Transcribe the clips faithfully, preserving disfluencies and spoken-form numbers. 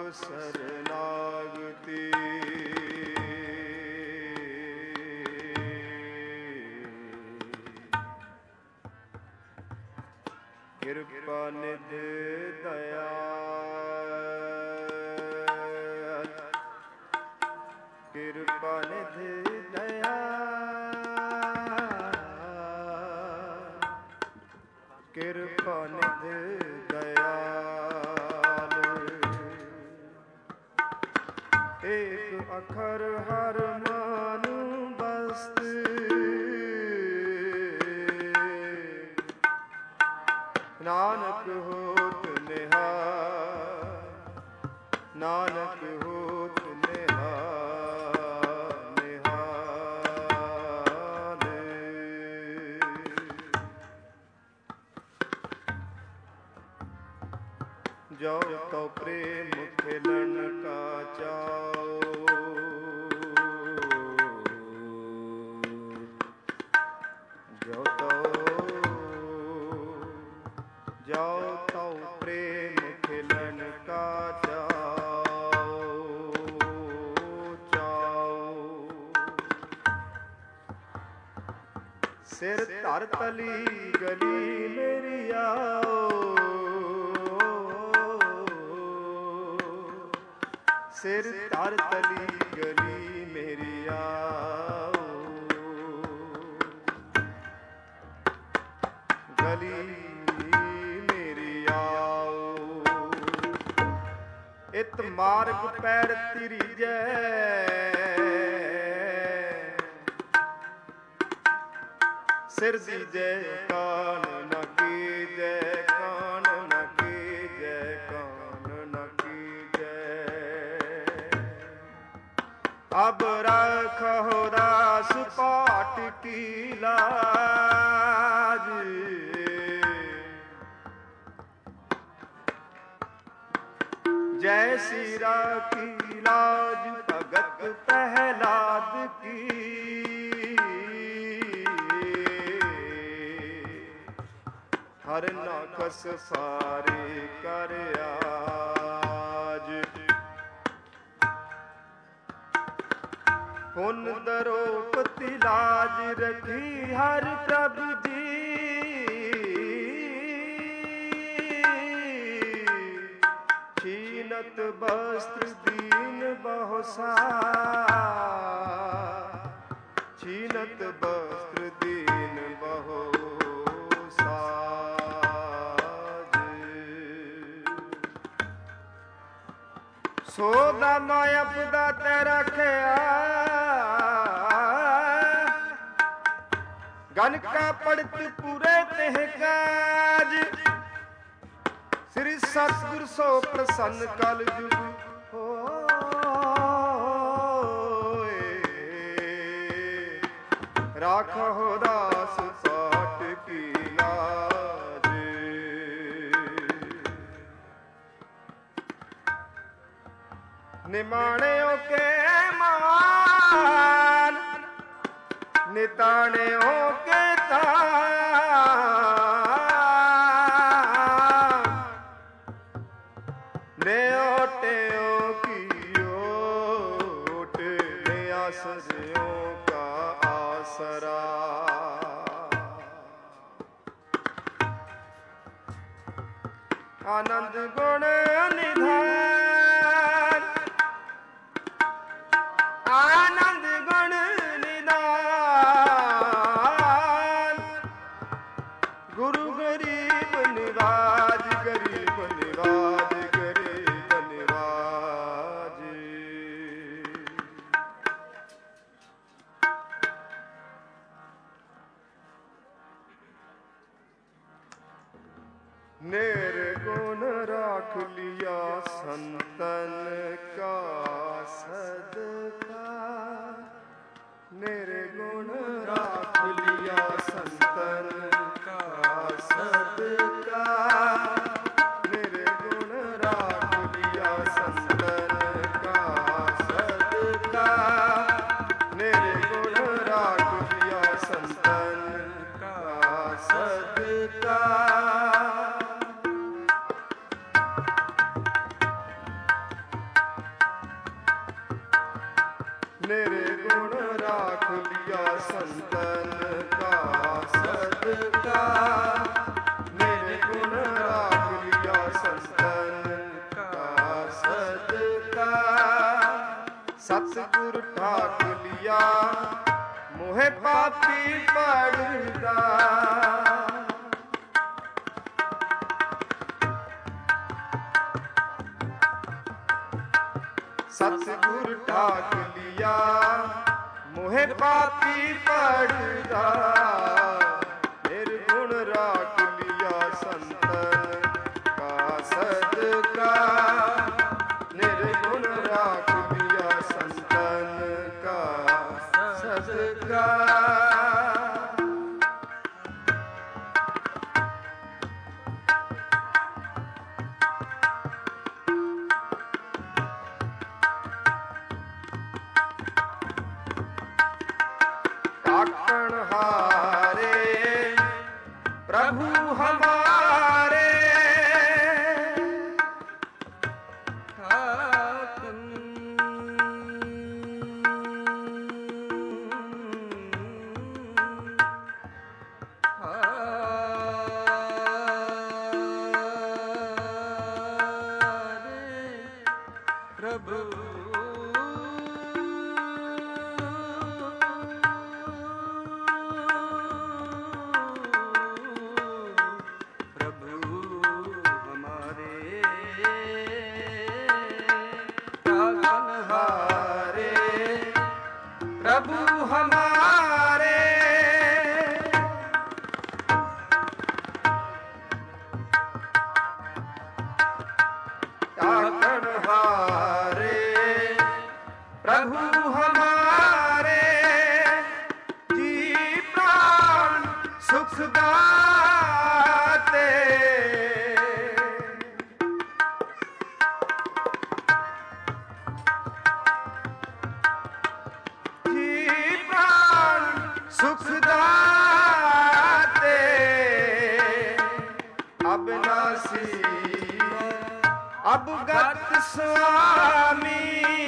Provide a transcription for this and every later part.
शरणागति। कृपा निधि दयाल, कृपा निधि दयाल, कृपा निधि दयाल। एक अखर हर मानु बस्त, नानक होत निहाल, नानक होत निहाल निहाल। जो तो प्रेम खिलन का चाओ, जो तो जाओ तो प्रेम खिलन का चाओ चाओ। सिर धर तली गली मेरी आओ, सिर धर तली गली मेरी आओ, गली इत मार्ग पैर तिरीजै, सिर दीजै कान न कीजै, कान न कीजै, कान न कीजै। अब रखो दास पाट की लाज, जैसी राखी लाज भगत प्रहलाद की। हर नाकस सारे कर आज, पुन दरोपति लाज रखी हर प्रभु जी। छीनत वस्त्र दीन बहुसार, छीनत वस्त्र दीन बहुसार। सो दामा अपदा ते रखिया, गन का पड़त पूरे तेह काज। श्री सतगुर सो प्रसन्न कल जुग होए, राखो दास पाट की लाज। निमाणियों के मान, निताणियों के तान, न्योटियों की ओट, आसरियों का आसरा। आनंद गुण निधान, आनंद गुण निधान। गुरु गरीब निवाज, गरीब निवाज, गरीब निवाज। निर्गुण राख लिया संतन का सदका, निर्गुण राख लिया संतन का सदका। निर्गुण राख लिया संतन का सदका, निर्गुण राख लिया संतन का सदका। ਸਤਿਗੁਰ ਠਾਕ ਲਿਆ ਮੋਹਿ ਪਾਪੀ ਪੜਦਾ। ਸਤਿਗੁਰ ਠਾਕ ਲਿਆ ਮੋਹਿ ਪਾਪੀ ਪੜਦਾ। ਨਿਰਗੁਣ ਰਾਖ ਲਿਆ ਸੰਤਨ ਕਾ ਸਦਕਾ। ਨਿਰਗੁਣ ਰਾਖ ਲਿਆ ਸੰਤਨ ਕਾ ਸਦਕਾ। ਢਾਕਣ ਹਾਰੇ ਪ੍ਰਭੂ ਹਮਾਰੇ। ਢਾਕਣ ਹਾਰੇ ਪ੍ਰਭੂ प्रभु हमारे। ढाकण हारे प्रभु हमारे। जी प्राण सुख दाते। सुख दाते अविनाशी अवगत स्वामी।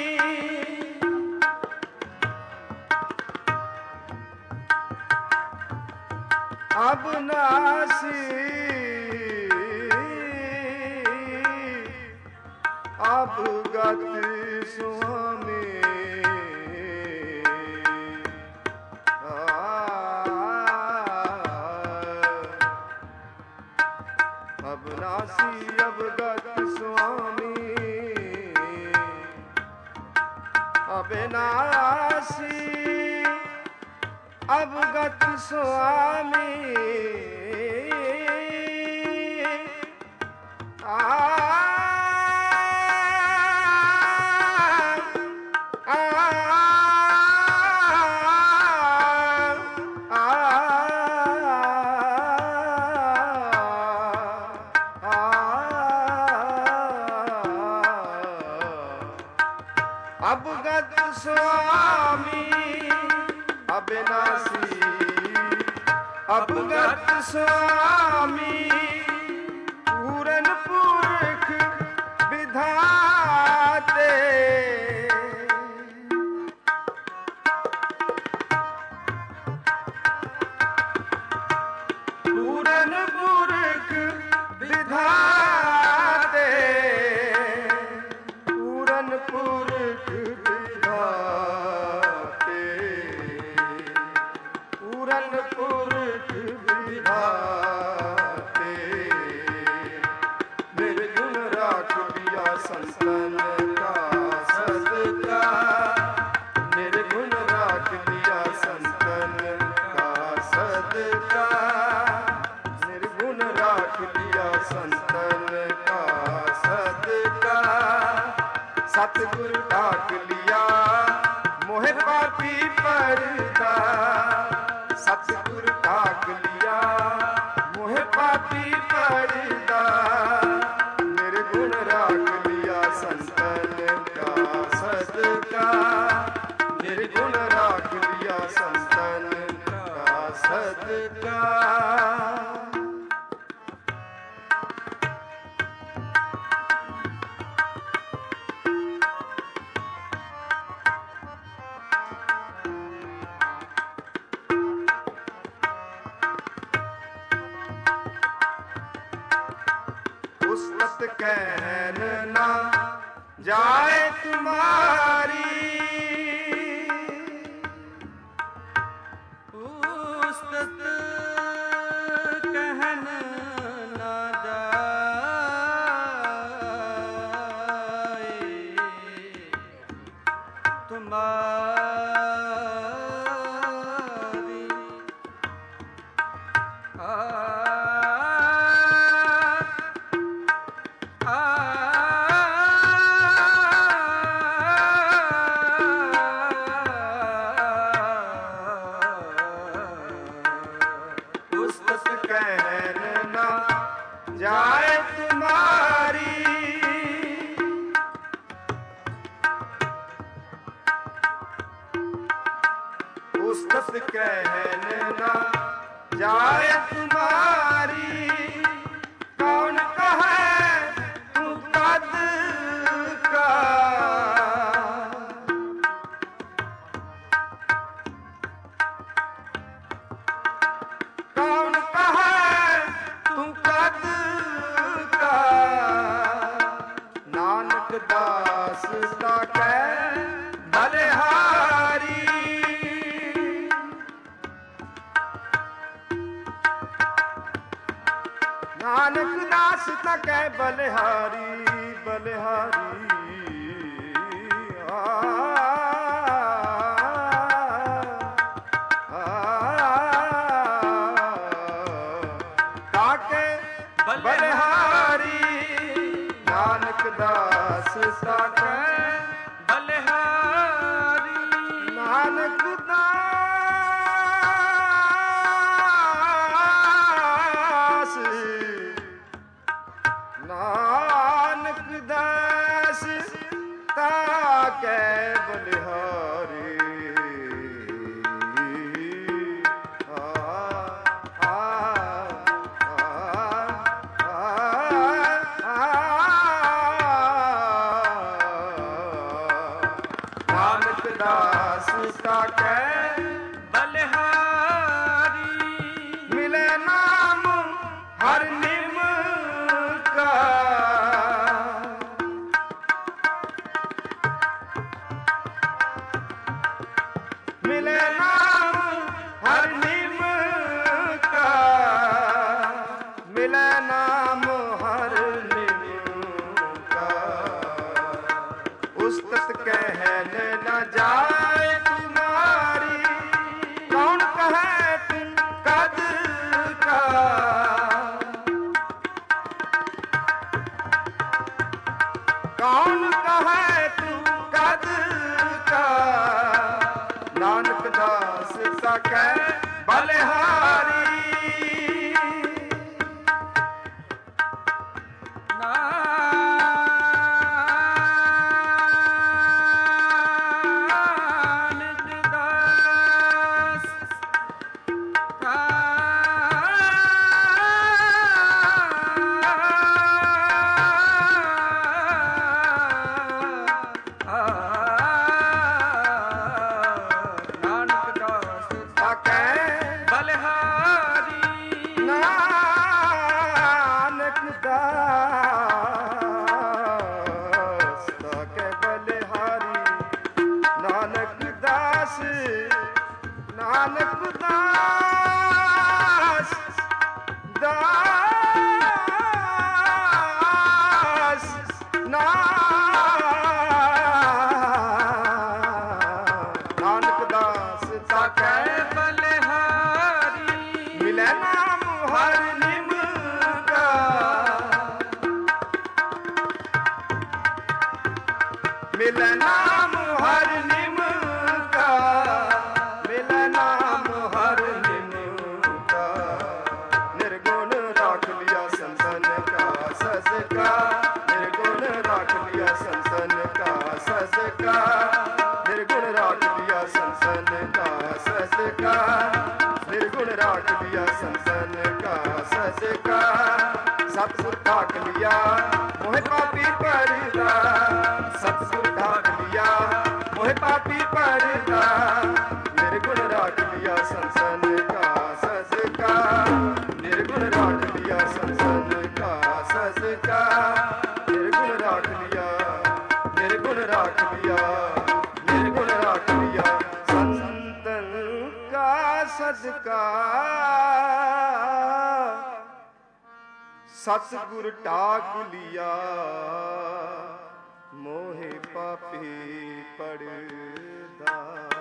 अविनाशी अवगत स्वामी। अविनाशी अवगत स्वामी। अविनाशी अवगत स्वामी। आ अवगत स्वामी। अविनाशी अवगत स्वामी। पूरन पुरख विधाते। पूरन पुरख विधाते। पूरन पुरख विधाते। पूरन पुरख विधाते। निर्गुण राख लिया संतन का सदका। निर्गुण राख लिया संतन का सदका। निर्गुण राख लिया संतन का सदका। सतगुर ढाक लिया मोह पापी पड़दा। सतगुर ढाक लिया मोह पापी पड़दा। निर्गुण राख लिया संतन का सदका। निर्गुण राख लिया संतन का सदका। उस्तत कहन ना जाए तुम्हारी। उस्तत कहन ना जाए तुम्हारी। आ जाए तुम्हारी। उस्तत कहन ना जाए तुम्हारी। कौन कहे तू कद का, कौन कहे तू कद का। नानक दास का कह बलिहारी। नानक दास का कह बलिहारी बलिहारी। आ, आ, ताके बलिहारी। नानक दास का कह बलिहारी। नानक नानक दास ताके बलिहारी। आ, आ, आ, आ, आ, नानक दास ताके बलिहारी। मिले नाम हर निम का। मिले नाम हर निम का। मिले नाम हर निम का। उस्तत कहन न जाए तुम्हारी। कौन कहे तुम कद का। कौन कहे तू कद का। नानक दास का कह बलिहारी। नानक दास का नानक दास का कह बलिहारी। नानक दास का कह बलिहारी। नानक दास नानक दास दास नानक दास का कह बलिहारी। मिले नाम हर निम का। मिले नाम हर निम का। मिले नाम हर निम का। निर्गुण राख लिया संसन का सजका। निर्गुण राख लिया संसन का सजका। निर्गुण राख लिया संसन का सजका। निर्गुण राख लिया संसन का सजका। सतगुर ढाक लिया मोह पापी परदा। सतगुर ढाक लिया मोह पापी परदा। निर्गुण राख लिया संसन का सजका। निर्गुण राख लिया संसन का सजका। निर्गुण राख लिया ਸਦਕਾ ਸਤਿਗੁਰ ਢਾਕ ਲਿਆ ਮੋਹਿ ਪਾਪੀ ਪੜਦਾ।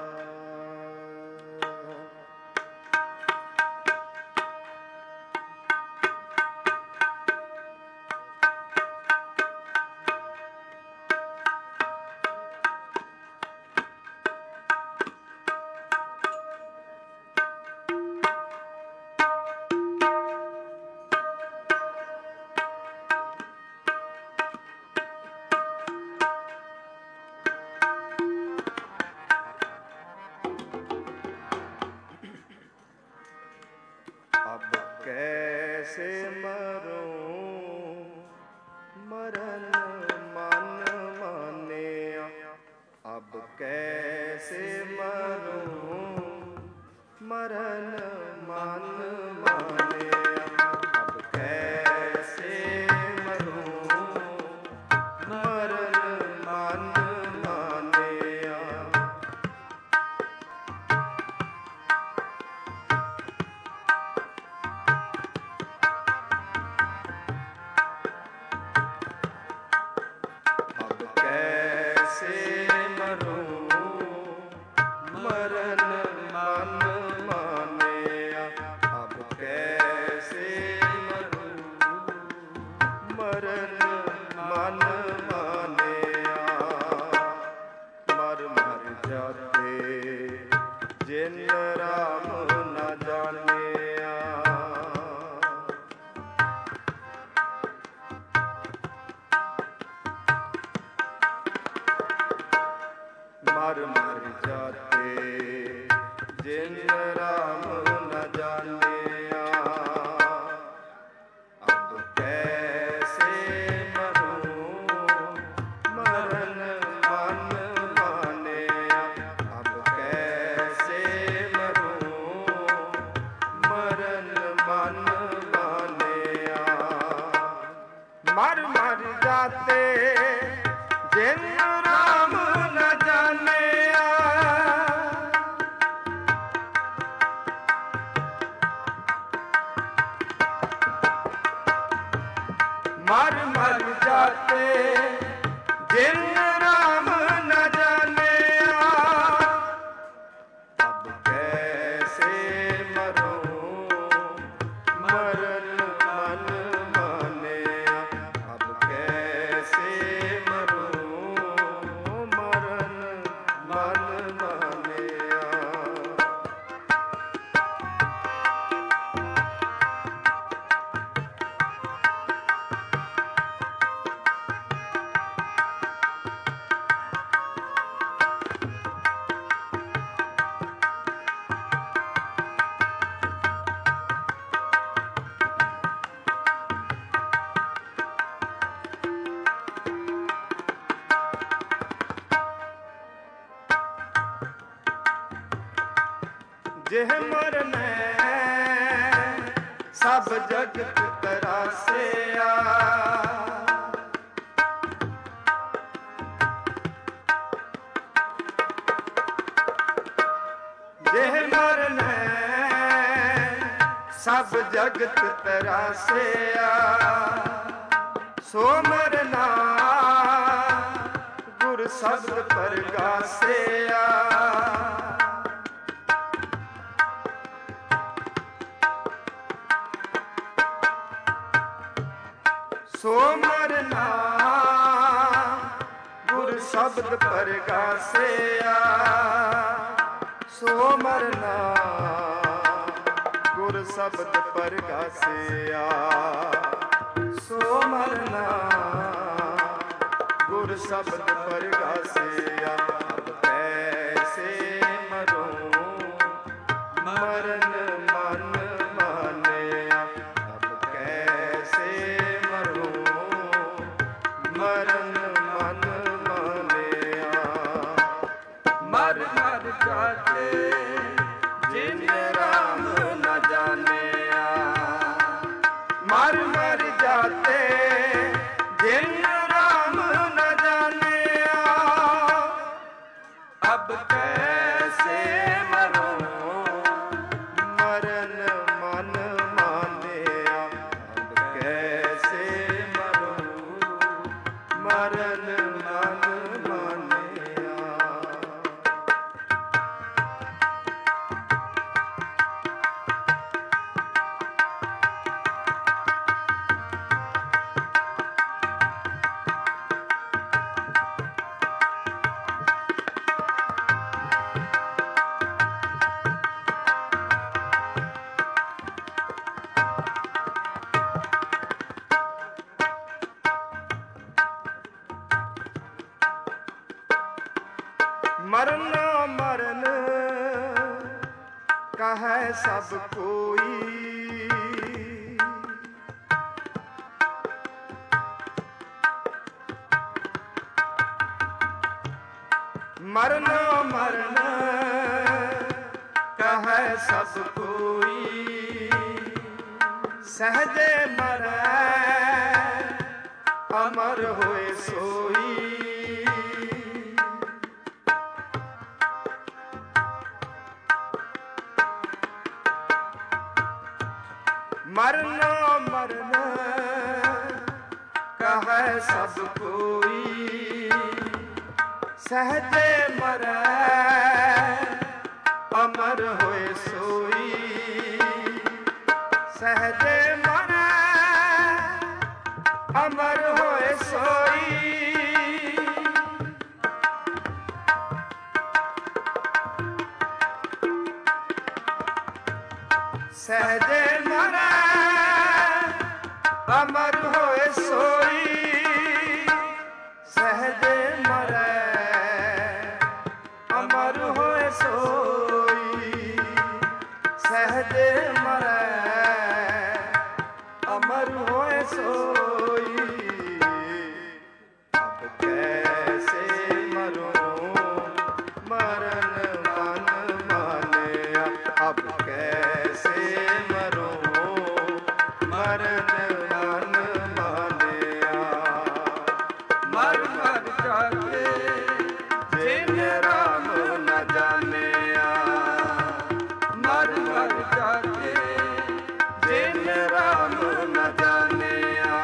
कैसे मरूं मरन मन माने, अब कैसे मरूं मरन मन माने, अब कैसे मरूं मरन मन माने। जिन राम न जानिया, मर मर जाते जिन राम न जानिया, अब कैसे मरूं मरन मन माने, अब कैसे मरूं मरन मन माने। मर मर जाते जिन राम न जानिया, मर मर जाते जिन राम न जानिया, अब कैसे मरूं मरन मन माने, अब कैसे मरूं मरन मन माने। जेह मरनै सब जगत तरासिया, जेह मरनै सब जगत तरासिया, सो मरना गुर शब्द परगासिया। सो मरना गुर शब्द परगासिया, सो मरना गुर शब्द परगासिया, सो मरना गुर शब्द परगासिया। अब कैसे मरूं मरन मन माने, अब कैसे मरन मन मानिया। मर मर जाते जिन राम न जानिया, मर मर जाते जिन राम न जानिया, अब कैसे मरूं ਸਭ ਕੋਈ। ਮਰਨਾ ਮਰਨਾ ਕਹੈ ਸਭ ਕੋਈ, ਸਹਜੇ ਮਰੈ ਅਮਰ ਹੋਏ ਸੋਈ। ਮਰਨਾ ਮਰਨਾ ਕਹੈ ਸਭ ਕੋਈ, ਸਹਜੇ ਮਰੈ ਅਮਰ ਹੋਏ ਸੋਈ। ਸਹਜੇ ਮਰੈ ਅਮਰ ਹੋਏ ਸੋਈ। ਸਹਜੇ ਮਰੈ ਅਮਰ ਹੋਏ ਸੋਈ। ਸਹਜੇ ਮਰੈ ਅਮਰ ਹੋਏ ਸੋਈ। ਸਹਜੇ ਮਰੈ ਅਮਰ ਹੋਏ ਸੋਈ। ਅਬ ਕੈਸੇ ਮਰੋ ਮਰਨ ਮਨ ਮਾਨਿਆ। ਅਬ ਕੈਸੇ ਮਰੋ ਮਰਨ ਮਨ ਮਾਨਿਆ। ਮਰ ਮਰ ਜਾਗੇ ਜਿਨ ਰਾਮ ਨ ਜਾਣਿਆ। ਮਰ ਮਰ ਜਾਗੇ ਜਿਨ ਰਾਮ ਨ ਜਾਣਿਆ।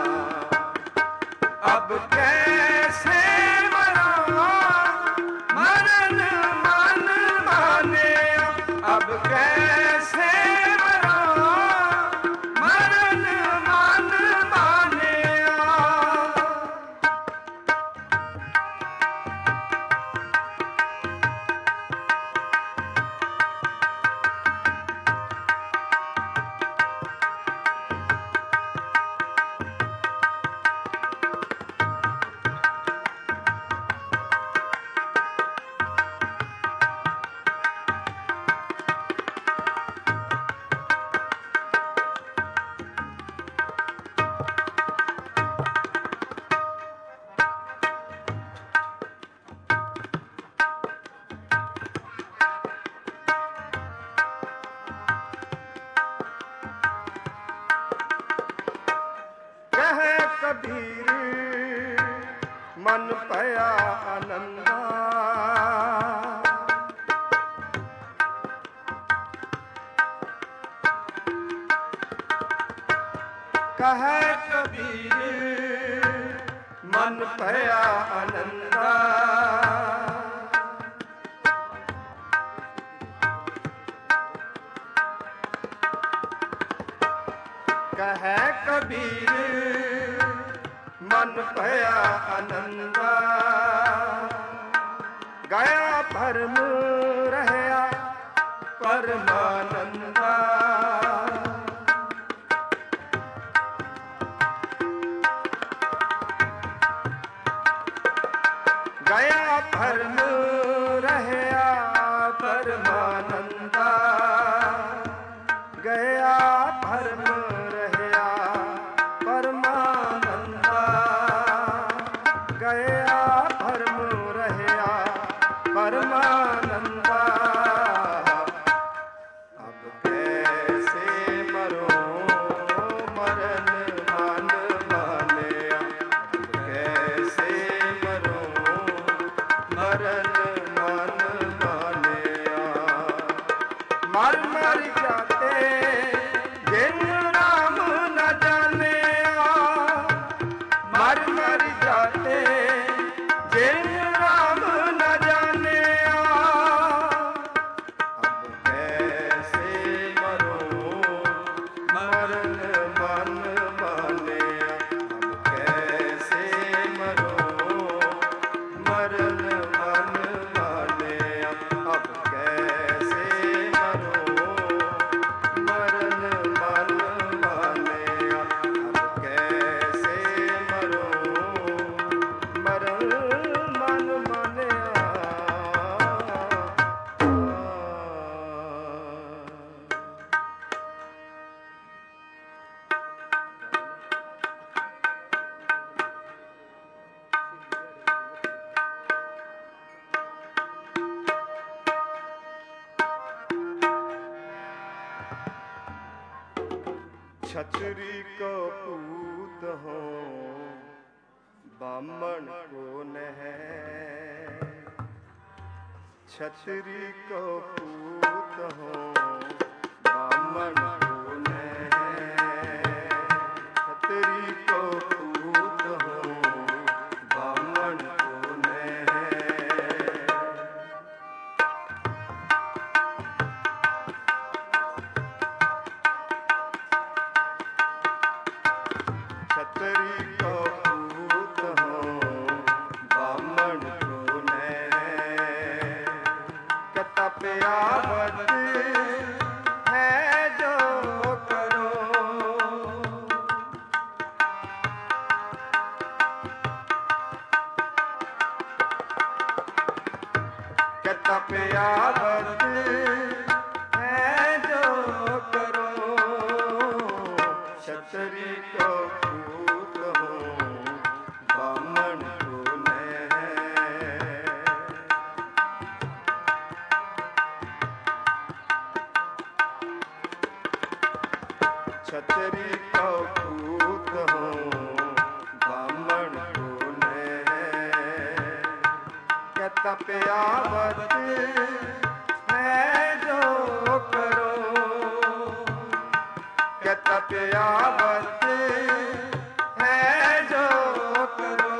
ਅਬ ਕੈਸੇ ਮਰਾਂ ਮਰਨ ਮਨ ਮਾਨਿਆ। ਅਬ ਕੈਸੇ ਮਰਾਂ ਮਰਨ ਮਨ ਮਾਨਿਆ। ਕਹੈ ਕਬੀਰ ਮਨ ਭਇਆ ਆਨੰਦਾ। ਕਹੈ ਕਬੀਰ ਮਨ ਭਇਆ ਆਨੰਦਾ। ਕਹੈ ਕਬੀਰ ਮਨ ਭਇਆ ਆਨੰਦਾ। ਗਿਆ ਭਰਮ ਰਹਿਆ ਪਰਮਾਨੰਦਾ। ਗਿਆ ਭਰਮ ਰਹਿਆ ਪਰਮਾਨੰਦਾ। ਗਿਆ ਭਰਮ ਰਹਿਆ ਪਰਮਾਨੰਦਾ। ਗਿਆ ਭਰਮ ਰਹਿਆ ਪਰਮਾਨੰਦਾ। ਅਬ ਕੈਸੇ ਮਰੋ ਮਰਨ ਮਨ ਮਾਨਿਆ। ਅਬ ਕੈਸੇ ਮਰੋ ਮਰਨ छतरी को पूत हो बामण को नह, छतरी को पूत हो बामण को नह, छतरी को पूत हो बामण को नह। छतरी को पूत हो बामण को नह, तपयावत है जो करो, तपयावत है जो करो, छतरी को पूत हो बामण को नह, छतरी को पूत हो बामण को नह, तपयावत है जो करो, तपयावत है जो करो,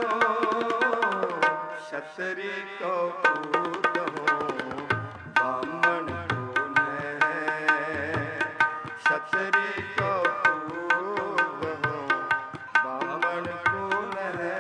छतरी को पूत हो बामण को नह, छतरी को पूत हो बामण को नह।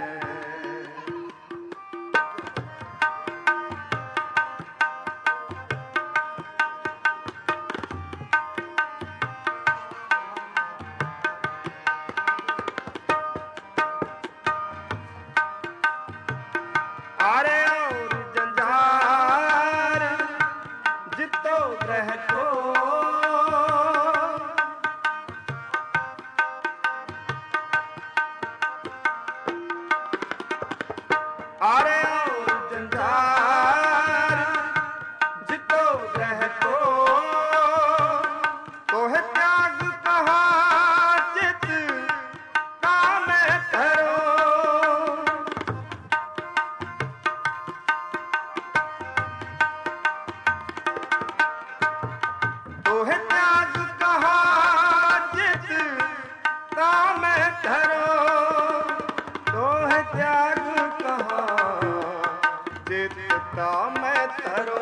आरे और जंजार जितो ग्रह को, आरे और जंजार जितो ग्रह को, तो है त्याग कहा चित काम करो, तो है त्याग कहा जित काम धरो, तो है त्याग कहा जित काम धरो,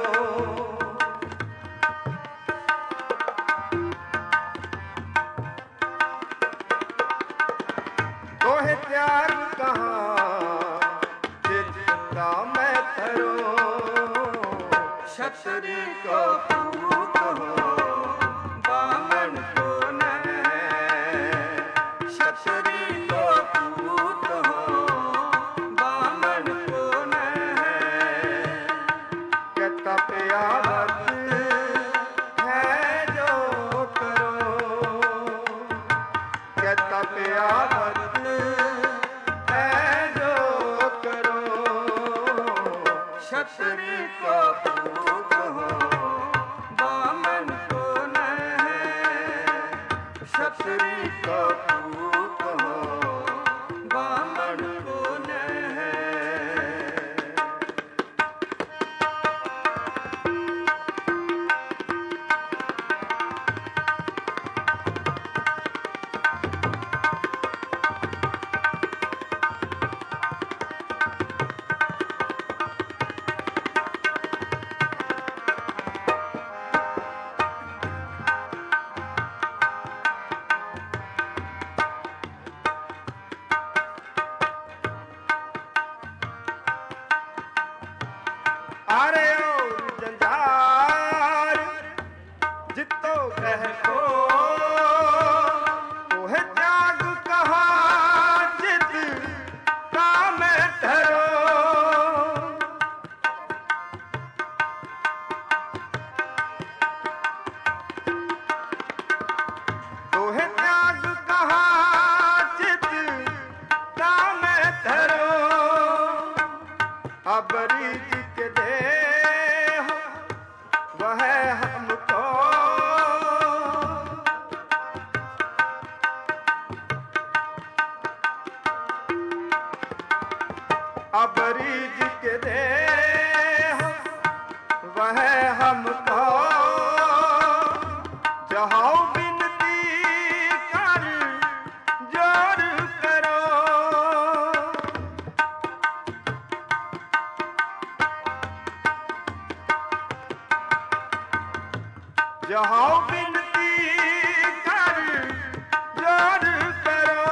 तो है त्याग कहा जित काम धरो, छतरी को पूत हो बामण को नह, छतरी को पूत हो बामण को नह, तपयावत है जो करो, तपयावत है जो करो, छतरी को पूत हो बामण को नह, छतरी को पूत हो बामण को नह। अबरीज के दे वह हमको जहाँ बिनती कर जोर करो। जहाँ बिनती कर जोर करो।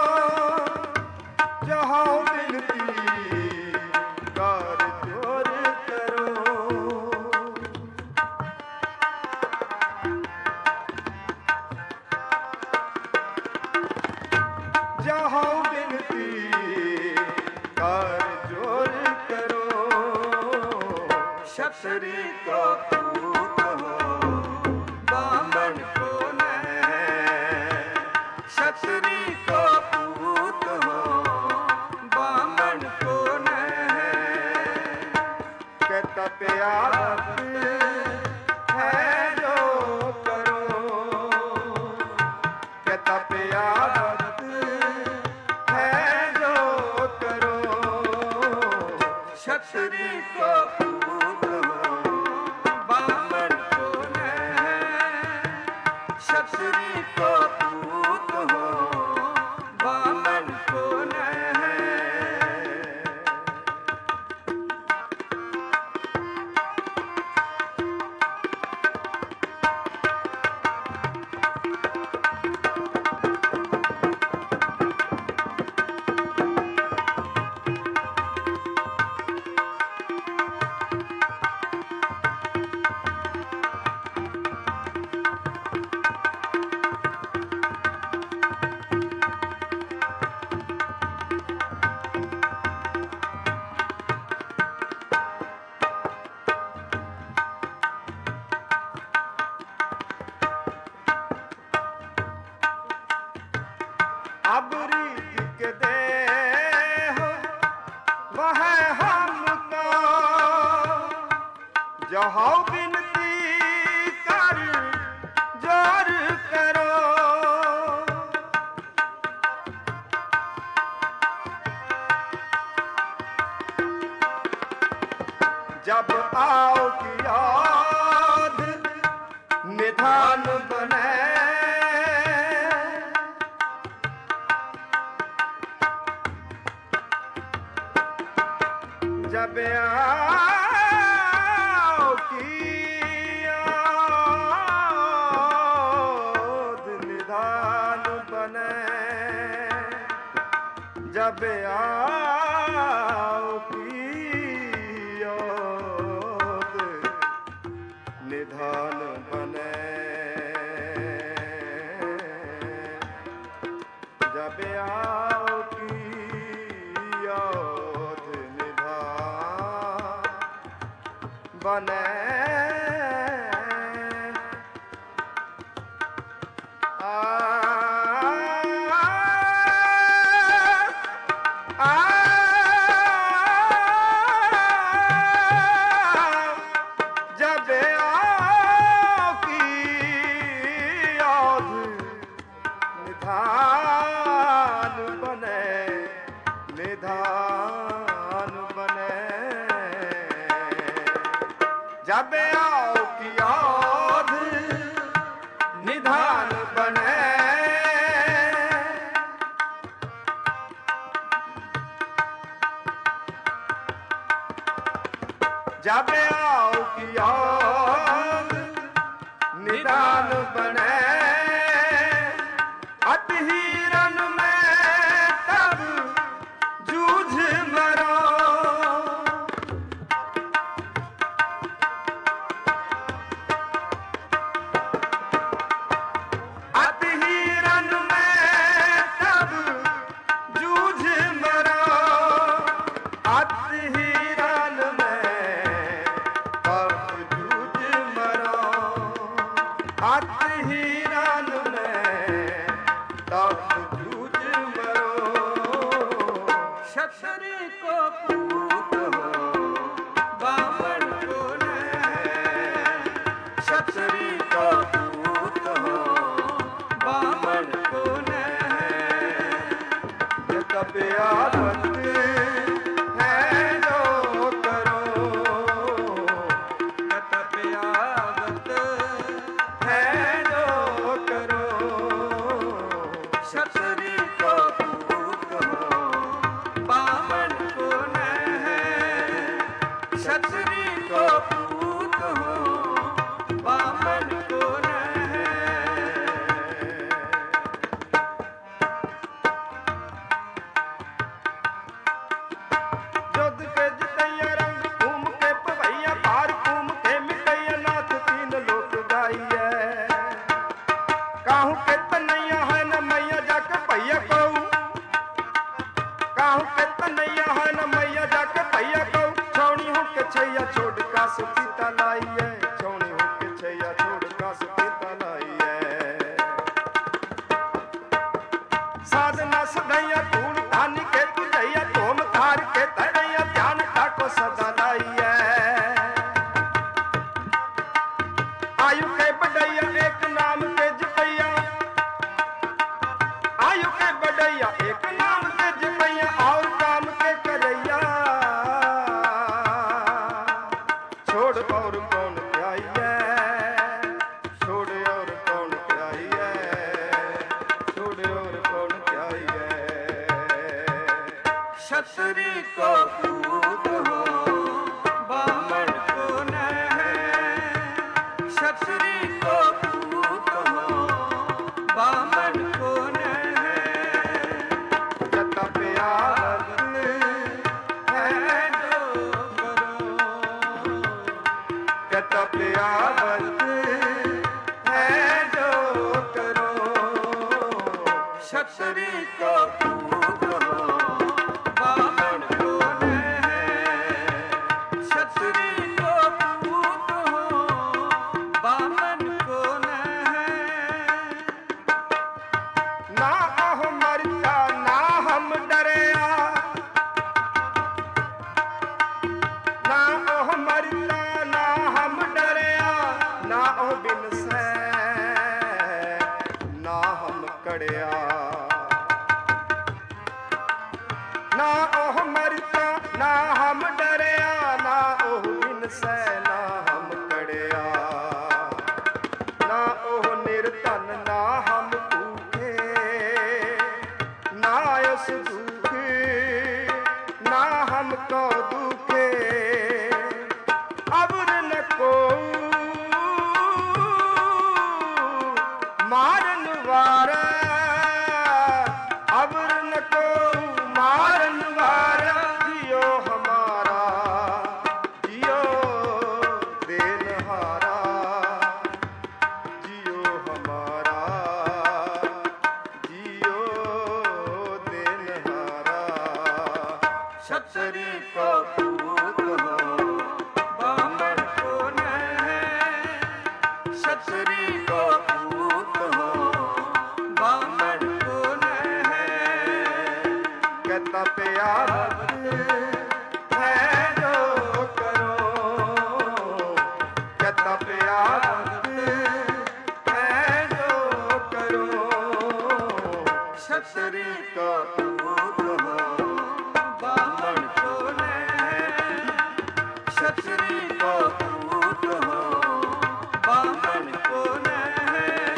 जहाँ बिनती कर जोर करो। जहाँ बिनती कर जोर करो। क्षत्रि को पूत हो बामन को नहीं। क्षत्रि को पूत हो बामन को नहीं। के तपयावत है जो करो। के तपयावत है जो करो। क्षत्रि को पूत हो बामन को नहीं। क्षत्रि को पूत हो बामन को नहीं। अबरीज के दे वह हमको जहाँ बिनती कर जोर करो। जब आओ की याद निधान बने। जब आओ की याद निधान बने। जब आओ की याद निधान बने। जब आओ की याद बने। आ, आ, जब आओ की याद निधान बने। निधान बने। जब आओ की याद निधान बने। जब आओ की याद निधान बने। अतहीरन में तब जूझ मरो। अतहीरन में तब जूझ मरो। अतहीरन में तब जूझ मरो। अतहीरन में तब जूझ मरो। क्षत्रि को पूत हो बामन को नहीं। क्षत्रि को पूत हो बामन को नहीं। तपयावत है को पूत हो बामन को नह, क्षत्रिय को पूत हो बामन को नह। जुद के जितैया रंग घूम के पवैया पार घूम के मिटैया नाथ तीन लोक गाइए। काहू के तनैया है न मैया जाके भैया कहू, काहू के तनैया है न मैया जाके भैया कहू। छौनी हो के छैया छोड़ का सुतीता लाइए, छौनी हो के छैया छोड़ का सुतीता लाइए। साधना सदैया धूल धानी के तुझैया तोम धार के तड़ैया ध्यान ताको सदा लाइए। आयु के बढ़ैया एक नाम के जिपैया, आयु के बढ़ैया एक नाम के जिपैया और काम के करैया। छोड़ और कौन ध्याइए, छोड़ और कौन ध्याइए, छोड़ और कौन ध्याइए। क्षत्रिय को पूत हो बामन को नह, क्षत्रिय को पूत हो बामन को नह। जता प्यार है जो करो, जता प्यार है जो करो। क्षत्रिय को पूत हो बामन को नह, क्षत्रिय को पूत हो बामन को नह। ना ओह मरता ना हम डरया, ना ओह मरता ना हम डरया। ना ओह बिन सै ना हम कड़या, ना ओह मरता ना हम डरया। ना ओह बिन सै ना हम कड़या, ना ओह निर्धन ना हम भूखे, ना यस दुखे ना हमको दुखे। अबर न को मारन वारा, अबर न को मारन वारा। जियो हमारा जियो देनहारा, जियो हमारा जियो देनहारा। क्षत्रिय को पूत हो बामन को नह, क्षत्रिय को पूत हो बामन को नह। कहता प्यार है जो करो, कहता प्यार है जो करो। क्षत्रिय को पूत हो बामन को नह, क्षत्रिय को पूत हो बामन को नह।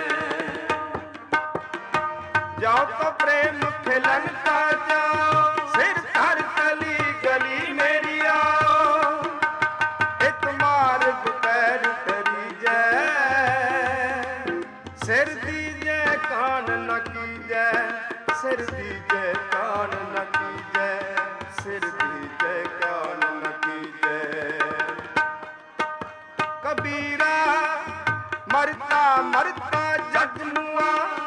जाओ तो प्रेम खिलन का जाओ, सिर धर तली गली मेरी आओ। एक मार्ग पैर तरी जय, सिर दीजे कान न कीजे, सिर दीजे कान न कीजे, सिर दीजे कान न कीजे। कबीरा मरता मरता जग मुआ,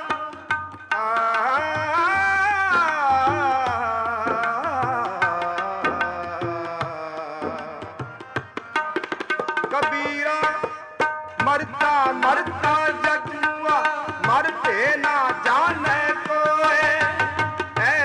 कबीरा मरता मरता जग मुआ। मरते ना जाने कोए,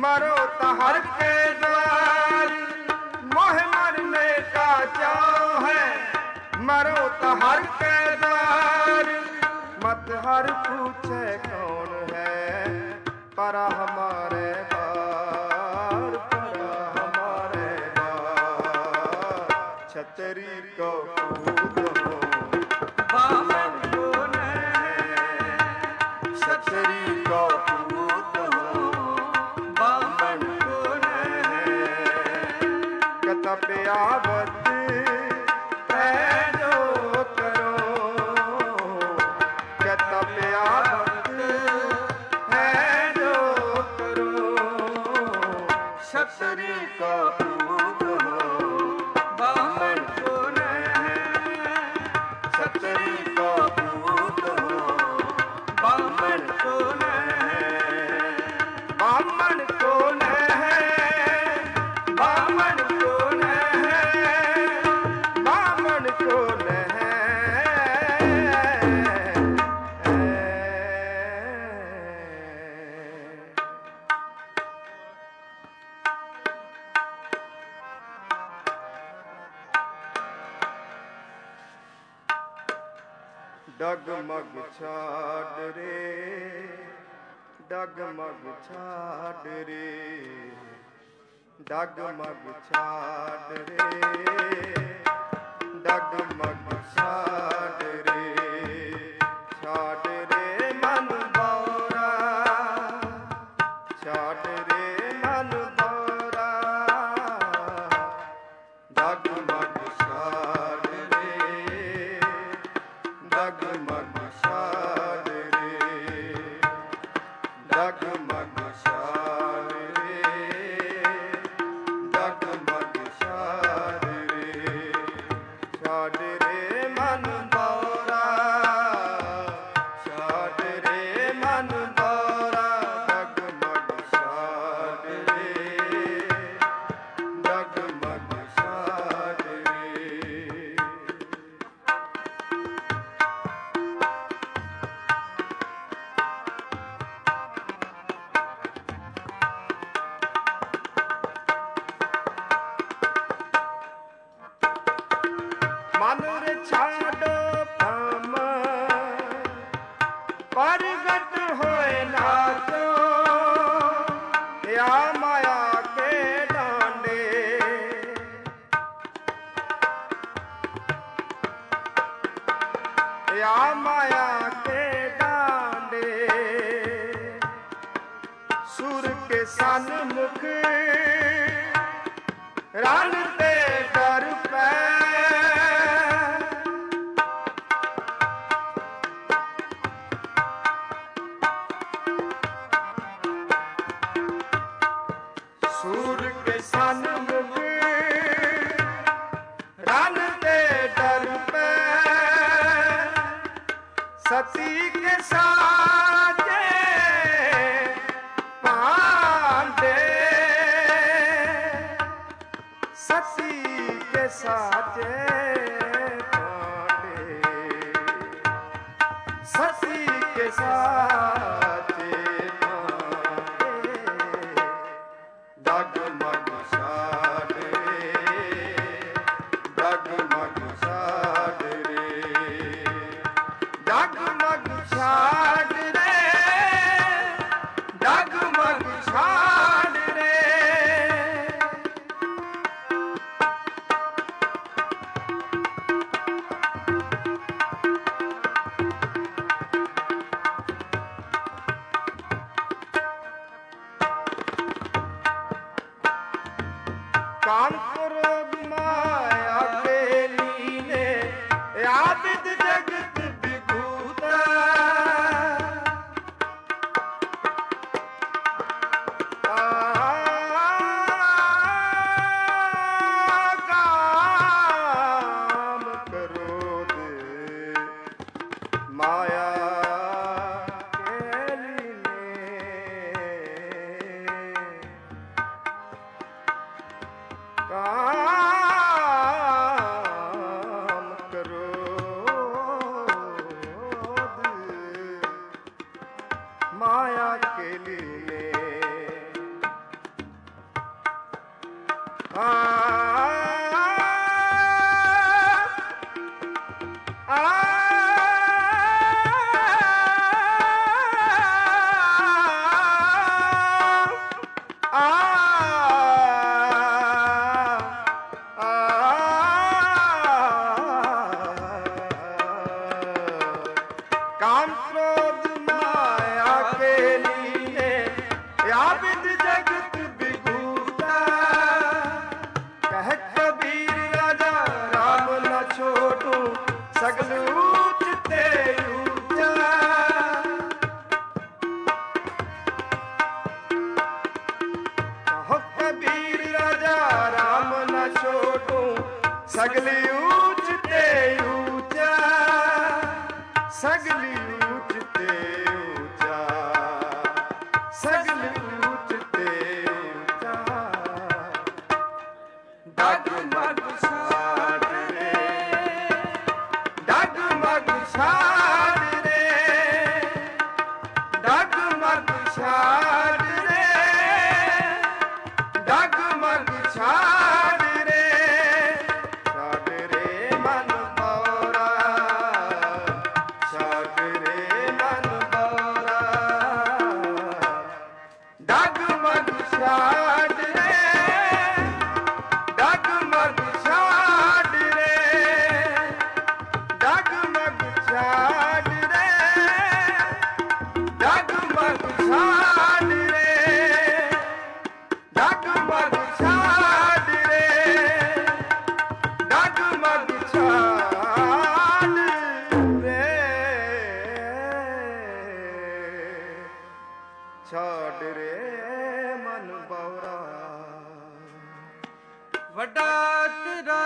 मरो तो हर के द्वार, मोह मरने का चाव है, मरो तो हर के द्वार। मत हर पूछे कौन है, परा हमारे बार, परा हमारे बार। छतरी को पूत हो बामन कौन है, छतरी को पूत हो बामन कौन है। कतप्यावत पैदो करो, कतप्यावत पैदो करो। छतरी को पूत हो बामन कौन है, छतरी को पूत हो बामन कौन है। बामन कौन है, बामन कौन है, बामन कौन है। डगमग छाड़ रे, डगमग छाड़ रे, डगमग छाड़ रे, डगमग छाड़ रे। छाड़ रे मन बौरा, छाड़ रे मन बौरा। डगमग छाड़ रे, डगमग छाड़ रे, डगमग छाड़ रे, डगमग छाड़ रे। छाड़ रे मन बौरा, छाड़ रे मन बौरा। डगमग छाड़ रे, डगमग छाड़ रे। मन रे छाड़ो भ्रम, प्रगट होए ना तो या माया के डांडे। या माया के डांडे। सुर के सन्मुख रनते डर पै। सूर के सन्मुख रनते डर पे। सती के साजे पांडे, सती के साजे पांडे, सती के साजे पांडे। डगमग छाड़ रे, डगमग छाड़ रे, डगमग छाड़ काम क्रोध माया के लिए याबिद जगत बिगूता कह कबीर राजा राम न छोड़ू सगल ऊंच ते ऊंचा कहो कबीर राजा राम न छोड़ू सगल ऊंच ते ऊंचा सगल ऊंच ते ऊंचा सगल ऊंच ते ऊंचा डगमग छाड़ रे डगमग छाड़ रे डगमग छाड़ रे डगमग छाड़ रे छाड़ रे मन बौरा छाड़ रे मन बौरा डगमग छाड़ रे डगमग छाड़ रे डगमग छाड़ रे डगमग छाड़ रे डगमग छाड़ रे डगमग छाड़ रे छाड़ रे मन बौरा ਵੱਡਾ ਤੇਰਾ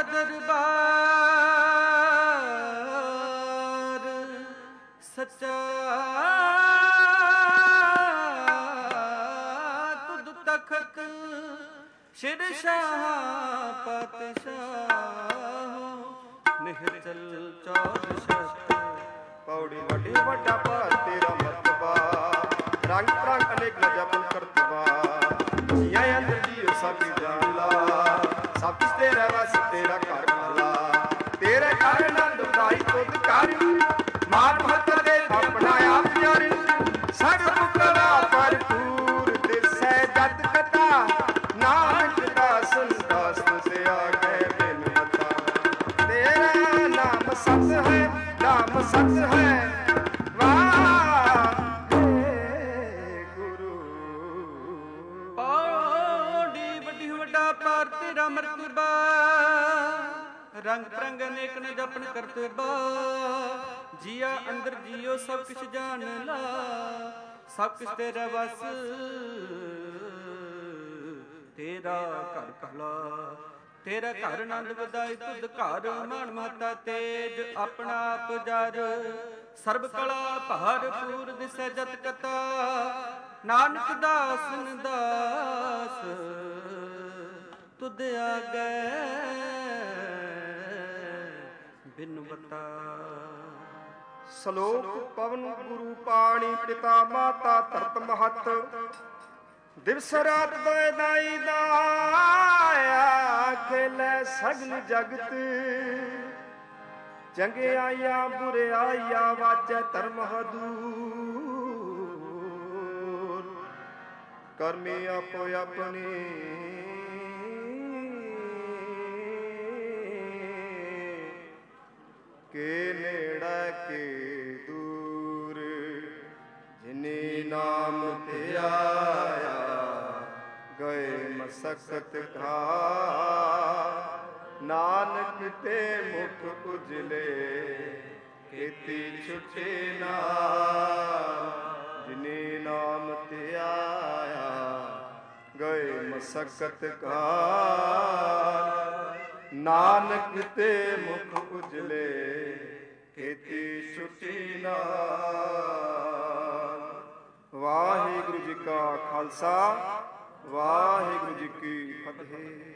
ਦਰਬਾਰ ਸੱਚਾ ਤੁਧ ਤਖਤ ਸ਼ਿਰ ਸ਼ਾਹ ਪਾਤਸ਼ਾਹ ਨਿਹਚਲ ਚੌਦ ਸ਼ਸਤ पौड़ी वडी वड्डा पर तेरा मर्तबा रंग रंग अनेक न जपन करतबा जिया अंदर जियो सब जान ला सब कुछ तेरा वस तेरा घर कहला तेरे घर नंद भाई तुद कर मार महत दे अपना आप यारी सग मुकला भरपूर दिसै जत कथा नानक दास दास से आ गए बिन बता तेरा नाम सत है नाम सत है वाहेगुरु ਪੌੜੀ ਵੱਡੀ ਵੱਡਾ ਪਾਰ ਤੇਰਾ ਮਰਤਬਾ ਰੰਗ ਰੰਗ ਅਨੇਕ ਨ ਜਪਨ ਕਰਤਬਾ ਜੀਆ ਅੰਦਰ ਜੀਓ ਸਭ ਕੁਛ ਜਾਣ ਲਾ ਸਭ ਕੁਛ ਤੇਰਾ ਵਸ ਤੇਰਾ ਘਰ ਕਹਲਾ ਤੇਰਾ ਘਰ ਆਨੰਦ ਵਧਾਈ ਤੁਧ ਘਰ ਮਾਨ ਮਹਤਾ ਤੇਜ ਆਪਣਾ ਆਪ ਜਰ ਸਰਬ ਕਲਾ ਭਰਪੂਰ ਦਿਸੈ ਜਤ ਕਤਾ ਨਾਨਕ ਦਾਸ ਦਾਸ ਤੁਧ ਆਗੈ ਬਿਨ ਬਤਾ ਸ਼ਲੋਕ ਪਵਨ ਗੁਰੂ ਪਾਣੀ ਪਿਤਾ ਮਾਤਾ ਧਰਤ ਮਹਤ ਦਿਵਸ ਰਾਤ ਦੋਇ ਦਾਈ ਦਾਇਆ ਖੇਲੇ ਸਗਲ ਜਗਤ ਚੰਗੇ ਆਇਆ ਬੁਰੇ ਆਇਆ ਵਾਜੈ ਧਰਮ ਹਦੂਰ ਕਰਮੀ ਆਪੋ ਆਪਣੀ ਕੇ ਨੇੜਾ ਕੇ ਦੂਰ ਜਿਨੇ ਨਾਮ ਤੇ ਆਇਆ ਗਏ ਮਸਕਤ ਘਾ ਨਾਨਕ ਤੇ ਮੁਖ ਉਜਲੇ ਕੀਤੀ ਛੁਟੇ ਨਾ ਜਿਨੇ ਨਾਮ ਤੇ ਆਇਆ ਗਏ ਮਸਕਤ ਘਾ ਨਾਨਕ ਤੇ ਮੁਖ ਉਜਲੇ ਕੀਤੀ ਛੁਟੀ ਨਾਮ। ਵਾਹਿਗੁਰੂ ਜੀ ਕਾ ਖਾਲਸਾ ਵਾਹਿਗੁਰੂ ਜੀ ਕੀ ਫਤਿਹ।